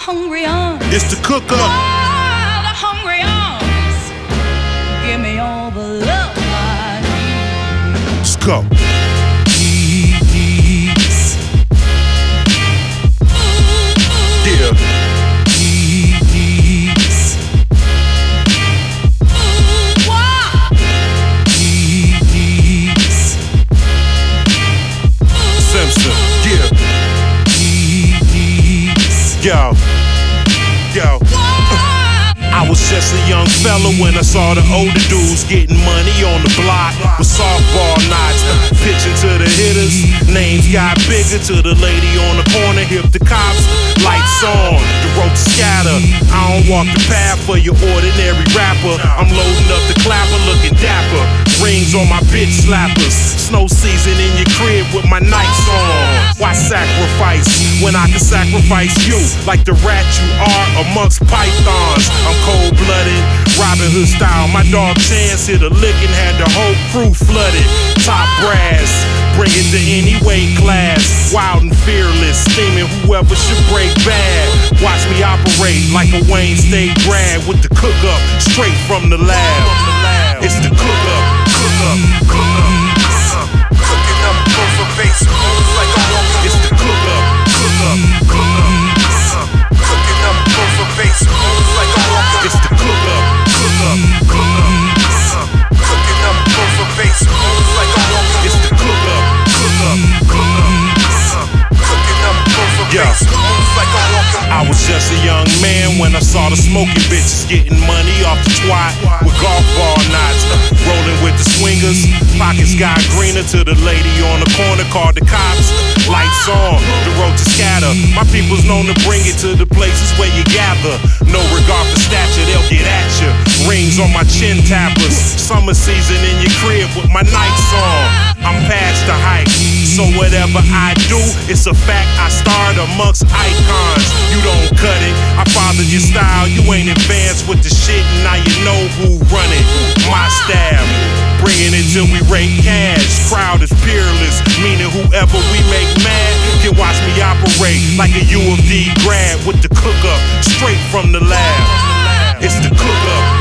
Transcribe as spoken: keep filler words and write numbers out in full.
hungry arms. It's the cook up. Oh, the hungry arms. Give me all the love I need. Let's go. Yeah. Simpson, yeah. Yo, yo. I was just a young fella when I saw the older dudes getting money on the block with softball knots, pitching to the hitters. Names got bigger to the lady on the corner, hip the cops. Lights on, the road scatter. I don't walk the path for your ordinary rapper. I'm loading up the clapper, looking dapper. Rings on my bitch slappers. Snow season in your crib with my nights on. Why sacrifice when I can sacrifice you like the rat you are amongst pythons? I'm cold-blooded, Robin Hood style. My dog Chance hit a lick and had the whole crew flooded. Top brass, bring it to any weight class. Wild and fearless, steaming whoever should break bad. Watch me operate like a Wayne State grad with the cook up straight from the lab. It's the cook up, cook up, cook up, cooking up close for base. It's the cook up, cook up, cook up, cooking up close for base. It's the cook up, cook up, cook up, cooking up close for base. It's the cook up, cook up, cook up, cooking up close for base. I was just a young man when I saw the smoking bitches getting money off the twat with golf ball knots, rolling with the swingers. Pockets got greener to the lady on the corner, called the cops. Lights on, the road to scatter. My people's known to bring it to the places where you gather. No regard for stature, they'll get at you. Rings on my chin tappers. Summer season in your crib with my nights on. I'm past the hype, so whatever I do, it's a fact I starred amongst icons. You don't cut it, I followed your style. You ain't advanced with the shit, and now you know who run it. My style, bringing it till we rake cash. Crowd is peerless, meaning whoever we make mad can watch me operate like a U of D grad with the cook up straight from the lab. It's the cook up.